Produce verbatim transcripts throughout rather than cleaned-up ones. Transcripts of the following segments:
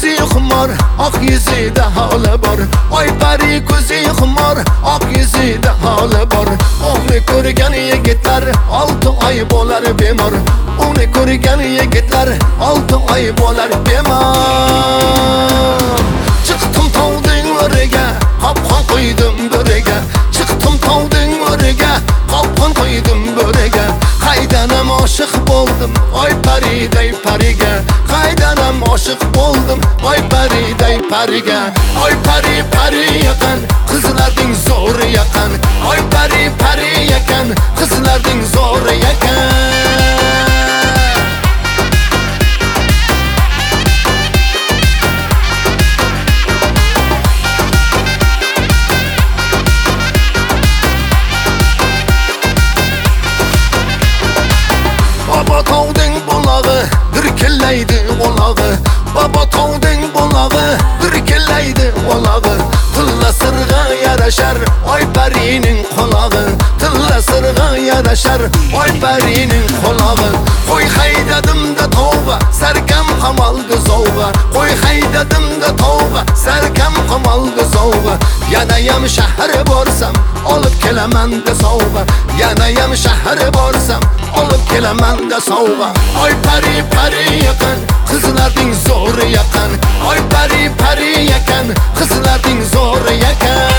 ko'zi xumor, oq yuzida holi bor. Oy pari ko'zi xumor, oq yuzida holi bor. Uni ko'rgan yigitlar olti oy bo'lar bemor. Uni ko'rgan yigitlar olti oy bo'lar bemor. Chiqdim tog'ning o'riga, qopqon qo'ydim biriga. Chiqdim tog'ning o'riga, qopqon qo'ydim biriga. Qaydanam oshiq bo'ldim, oy pariday pariga. Qaydanam oshiq bo'ldim, oy pariday pariga. Oy pari pari yaqin, qizlarning zo'ri yaqin. Oy pari pari yaqin, qizlarning zo'ri yaqin. Baba tog'ning bulog'i dirkillaydi olog'i. Baba tog'ning bulog'i dirkillaydi olog'i. Tilla sirg'a yarashar oy parining qulog'i. Tilla sirg'a yarashar oy parining qulog'i. Qo'y haydadim-da tog'a, sarkam qamaldi zovg'a. Qo'y haydadim-da tog'a, sarkam qamaldi zovg'a. Yanayam shahar borsam olib kelaman-da sovg'a. Yanayam shahar borsam olib kelaman-da sovg'a. Oy pari pari yaqin, qizlarning zo'ri yaqin. Oy pari pari yaqin, qizlarning zo'ri yaqin.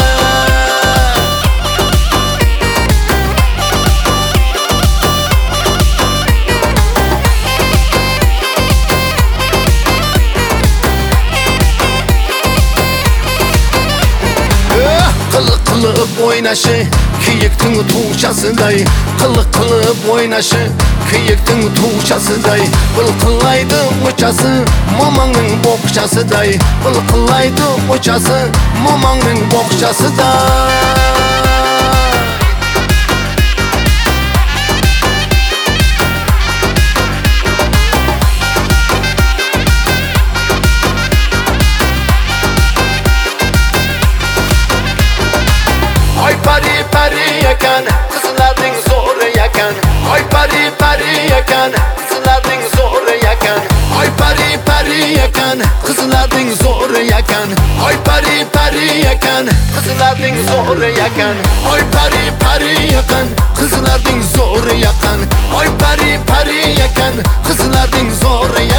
Qiliq qilib o'ynashi kiyikning tuğchasiday. Qiliq qilib o'ynashi kiyikning tuğchasiday. Bilqillaydi o'chasi momongning bo'qchasiday. Bilqillaydi o'chasi momongning bo'qchasiday. Oy pari pari yakan, qizlarning zo'ri yakan. Oy pari pari yakan, qizlarning zo'ri yakan. Oy pari pari yakan, qizlarning zo'ri yakan. Oy pari pari yakan, qizlarning zo'ri yakan. Oy pari pari yakan, qizlarning zo'ri yakan. Oy pari pari yakan, qizlarning zo'ri yakan.